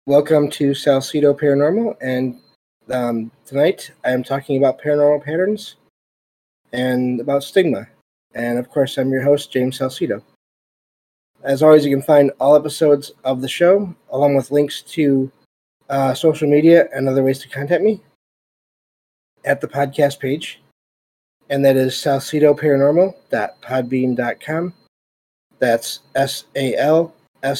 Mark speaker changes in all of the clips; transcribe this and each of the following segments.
Speaker 1: Welcome to Salcedo Paranormal, and tonight I am talking about paranormal patterns and about stigma. And of course, I'm your host, James Salcedo. As always, you can find all episodes of the show, along with links to social media and other ways to contact me, at the podcast page, and that is salcedoparanormal.podbean.com. That's SALSIDO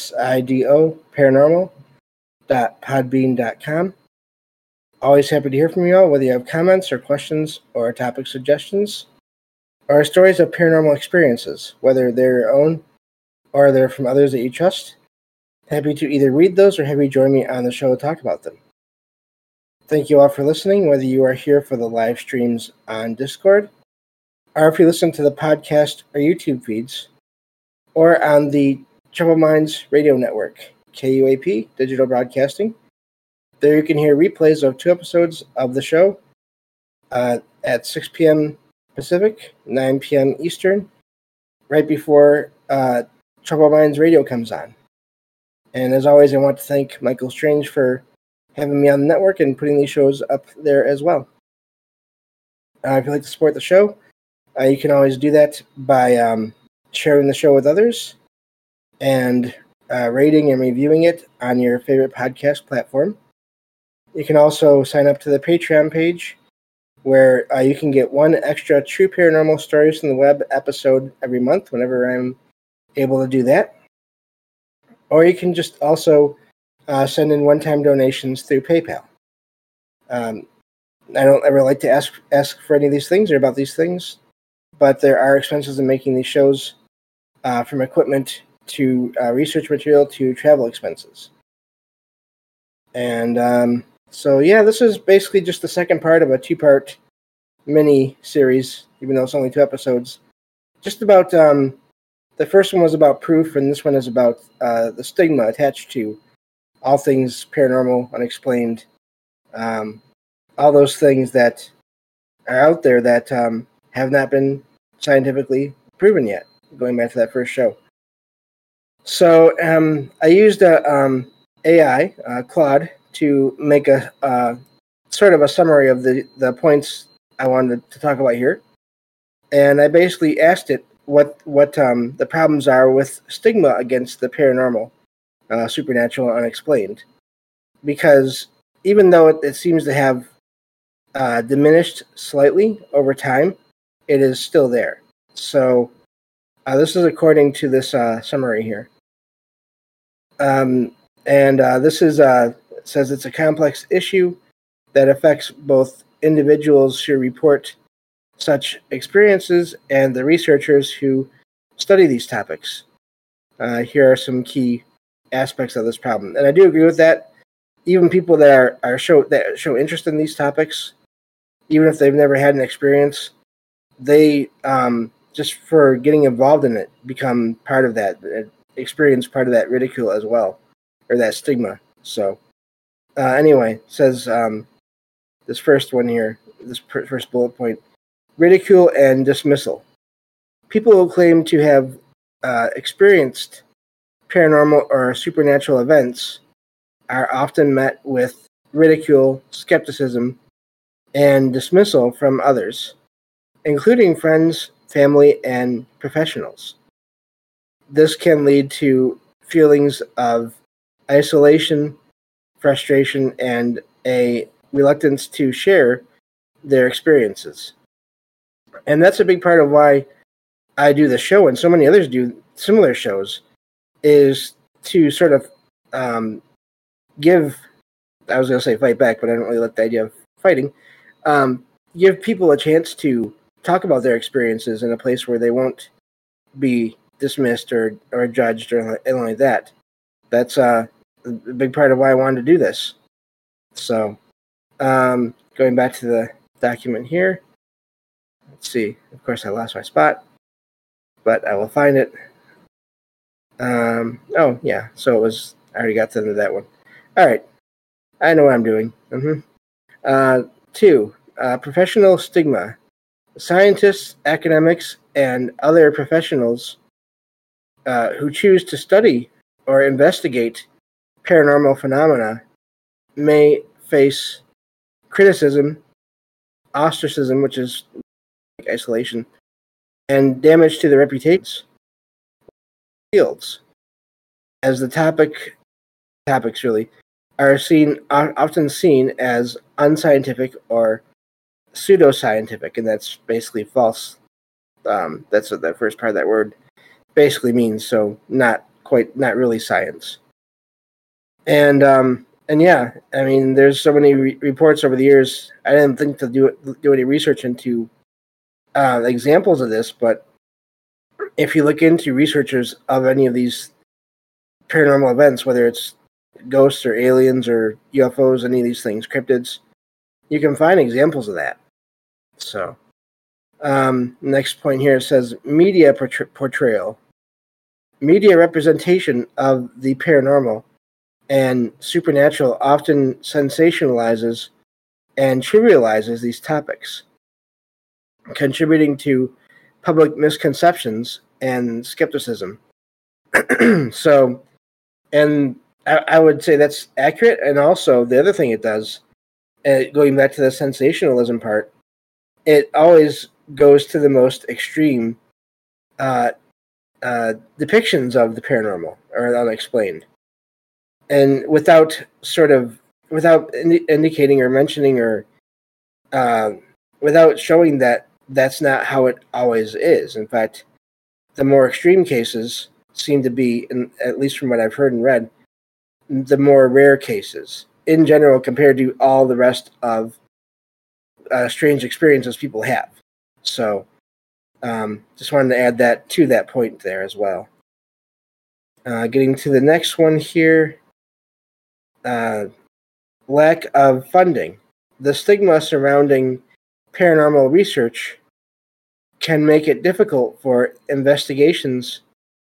Speaker 1: paranormal.podbean.com. Always happy to hear from you all, whether you have comments or questions or topic suggestions or stories of paranormal experiences, whether they're your own or they're from others that you trust. Happy to either read those or have you join me on the show to talk about them. Thank you all for listening, whether you are here for the live streams on Discord, or if you listen to the podcast or YouTube feeds, or on the Troubled Minds Radio Network, KUAP, Digital Broadcasting. There you can hear replays of 2 episodes of the show at 6 p.m. Pacific, 9 p.m. Eastern, right before Troubled Minds Radio comes on. And as always, I want to thank Michael Strange for having me on the network and putting these shows up there as well. If you'd like to support the show, you can always do that by sharing the show with others and rating and reviewing it on your favorite podcast platform. You can also sign up to the Patreon page, where you can get 1 extra True Paranormal Stories from the Web episode every month, whenever I'm able to do that. Or you can just also send in one-time donations through PayPal. I don't ever like to ask for any of these things or about these things, but there are expenses in making these shows, from equipment to research material to travel expenses. And so, yeah, this is basically just the second part of a 2-part mini-series, even though it's only 2 episodes. Just about, the first one was about proof, and this one is about the stigma attached to all things paranormal, unexplained, all those things that are out there that have not been scientifically proven yet, going back to that first show. So I used AI, Claude, to make a sort of a summary of the points I wanted to talk about here. And I basically asked it what the problems are with stigma against the paranormal, supernatural, unexplained. Because even though it seems to have diminished slightly over time, it is still there. So this is according to this summary here. And this is says it's a complex issue that affects both individuals who report such experiences and the researchers who study these topics. Here are some key aspects of this problem, and I do agree with that. Even people that show interest in these topics, even if they've never had an experience, they just for getting involved in it become part of that experience, part of that ridicule as well, or that stigma. So anyway, it says this first one here, this first bullet point: ridicule and dismissal. People who claim to have experienced paranormal or supernatural events are often met with ridicule, skepticism, and dismissal from others, including friends, family, and professionals. This can lead to feelings of isolation, frustration, and a reluctance to share their experiences. And that's a big part of why I do the show, and so many others do similar shows, is to sort of give, I was going to say fight back, but I don't really like the idea of fighting, give people a chance to talk about their experiences in a place where they won't be dismissed or judged or anything like that. That's a big part of why I wanted to do this. So, going back to the document here, let's see. Of course, I lost my spot, but I will find it. Oh, yeah. So it was, I already got to the end of that one. All right. I know what I'm doing. 2, professional stigma. Scientists, academics, and other professionals who choose to study or investigate paranormal phenomena may face criticism, ostracism, which is isolation, and damage to their reputations fields, as the topics really are often seen as unscientific or pseudoscientific, and that's basically false. That's what that first part of that word basically means. So not really science. And yeah, I mean, there's so many reports over the years. I didn't think to do any research into examples of this, but if you look into researchers of any of these paranormal events, whether it's ghosts or aliens or UFOs, any of these things, cryptids, you can find examples of that. So, next point here says media portrayal. Media representation of the paranormal and supernatural often sensationalizes and trivializes these topics, contributing to public misconceptions and skepticism. So, and I would say that's accurate. And also, the other thing it does, going back to the sensationalism part, it always goes to the most extreme depictions of the paranormal or unexplained, and without indicating or mentioning or without showing that that's not how it always is. In fact, the more extreme cases seem to be, at least from what I've heard and read, the more rare cases in general compared to all the rest of strange experiences people have. So just wanted to add that to that point there as well. Getting to the next one here, lack of funding. The stigma surrounding paranormal research can make it difficult for investigators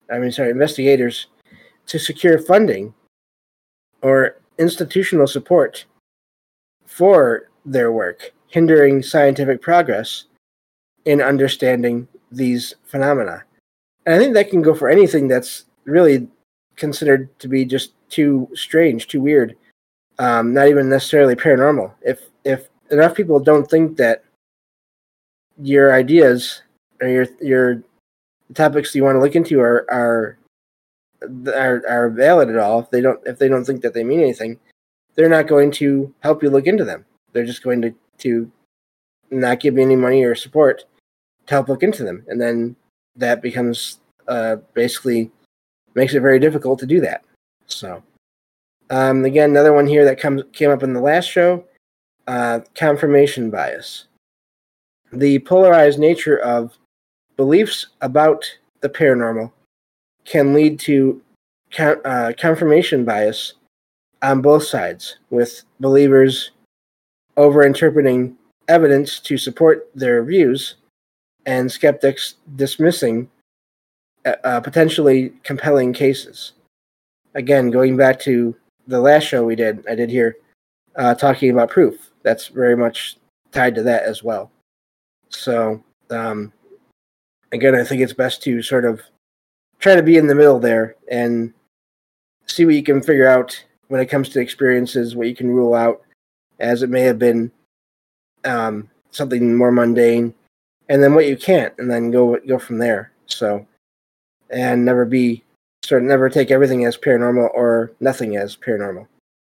Speaker 1: to secure funding or institutional support for their work, hindering scientific progress in understanding these phenomena. And I think that can go for anything that's really considered to be just too strange, too weird, not even necessarily paranormal. If enough people don't think that your ideas or your topics you want to look into are valid at all, if they don't think that they mean anything, they're not going to help you look into them. They're just going to not give you any money or support to help look into them, and then that becomes basically makes it very difficult to do that. So again, another one here that came up in the last show, confirmation bias. The polarized nature of beliefs about the paranormal can lead to confirmation bias on both sides, with believers overinterpreting evidence to support their views and skeptics dismissing potentially compelling cases. Again, going back to the last show I did here, talking about proof. That's very much tied to that as well. So, again, I think it's best to sort of try to be in the middle there and see what you can figure out when it comes to experiences, what you can rule out as it may have been something more mundane, and then what you can't, and then go from there. So, and never take everything as paranormal or nothing as paranormal.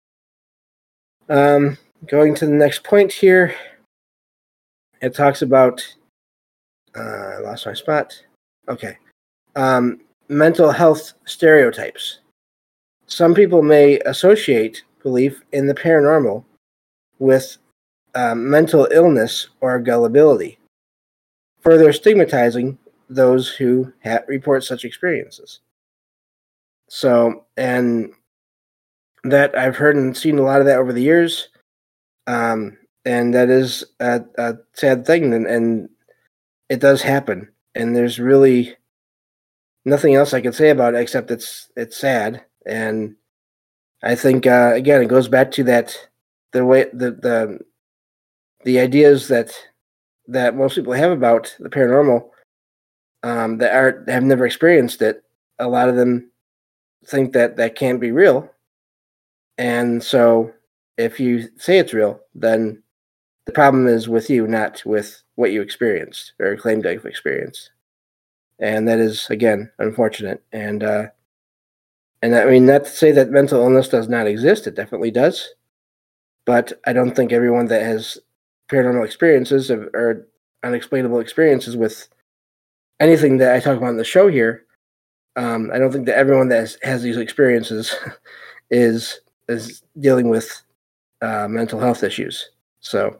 Speaker 1: Going to the next point here, it talks about I lost my spot. Okay. Mental health stereotypes. Some people may associate belief in the paranormal with mental illness or gullibility, further stigmatizing those who report such experiences. So, and that I've heard and seen a lot of that over the years, and that is a sad thing, and it does happen, and there's really nothing else I can say about it except it's sad. And I think again, it goes back to that the way the ideas that most people have about the paranormal that have never experienced it. A lot of them think that can't be real, And so if you say it's real, then the problem is with you, not with what you experienced or claim to have experienced. And that is, again, unfortunate. And I mean, not to say that mental illness does not exist. It definitely does. But I don't think everyone that has paranormal experiences or unexplainable experiences with anything that I talk about in the show here, I don't think that everyone that has these experiences is dealing with mental health issues. So,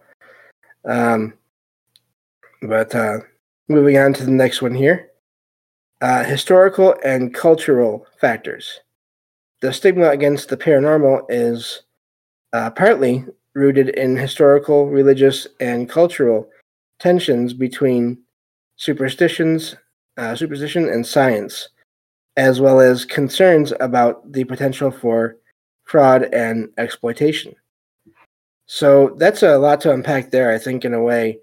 Speaker 1: but moving on to the next one here, historical and cultural factors. The stigma against the paranormal is partly rooted in historical, religious, and cultural tensions between superstition and science, as well as concerns about the potential for fraud and exploitation. So that's a lot to unpack there, I think, in a way.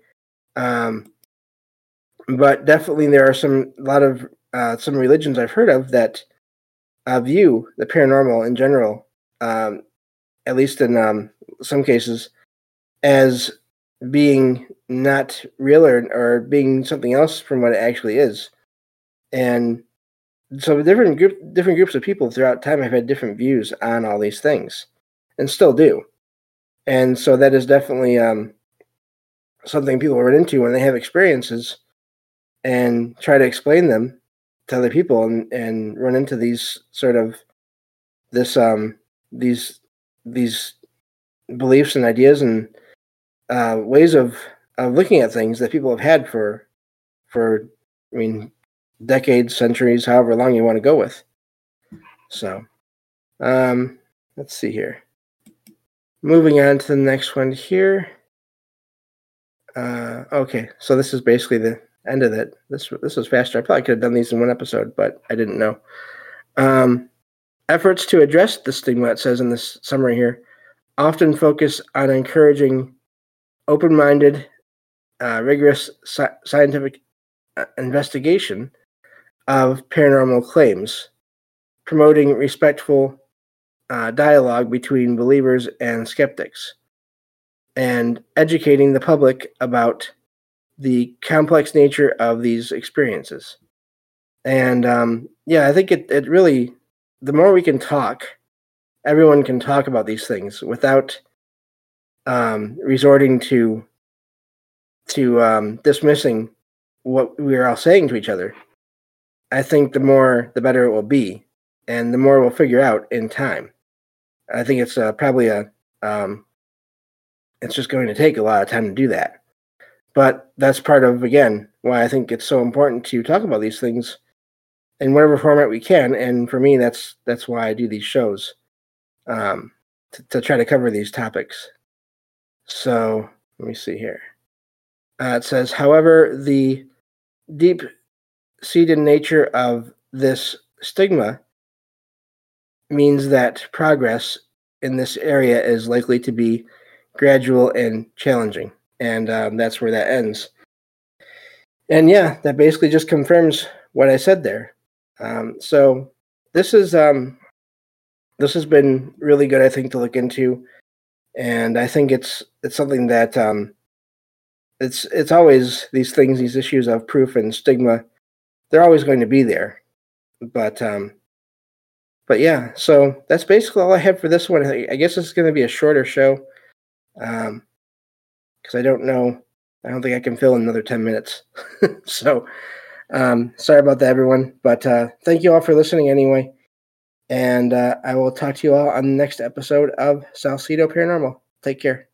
Speaker 1: But definitely there are some religions I've heard of that view the paranormal in general, at least in some cases, as being not real or being something else from what it actually is. And so different groups of people throughout time have had different views on all these things, and still do. And so that is definitely something people run into when they have experiences and try to explain them to other people, and run into these sort of these beliefs and ideas and ways of looking at things that people have had for I mean, decades, centuries, however long you want to go with. So, let's see here. Moving on to the next one here. Okay, so this is basically the end of it. This was faster. I probably could have done these in one episode, but I didn't know. Efforts to address the stigma, it says in this summary here, often focus on encouraging open-minded, rigorous scientific investigation of paranormal claims, promoting respectful dialogue between believers and skeptics, and educating the public about the complex nature of these experiences. And I think it really, the more we can talk, everyone can talk about these things without resorting to dismissing what we're all saying to each other. I think the better it will be, and the more we'll figure out in time. I think it's probably it's just going to take a lot of time to do that. But that's part of, again, why I think it's so important to talk about these things in whatever format we can. And for me, that's why I do these shows, to try to cover these topics. So let me see here. It says, however, the deep-seated nature of this stigma means that progress in this area is likely to be gradual and challenging. And that's where that ends. And yeah, that basically just confirms what I said there. So this has been really good, I think, to look into. And I think it's something that it's always these things, these issues of proof and stigma, they're always going to be there. But yeah, so that's basically all I have for this one. I guess it's going to be a shorter show, because I don't think I can fill in another 10 minutes. So sorry about that, everyone. But thank you all for listening anyway. And I will talk to you all on the next episode of Salcedo Paranormal. Take care.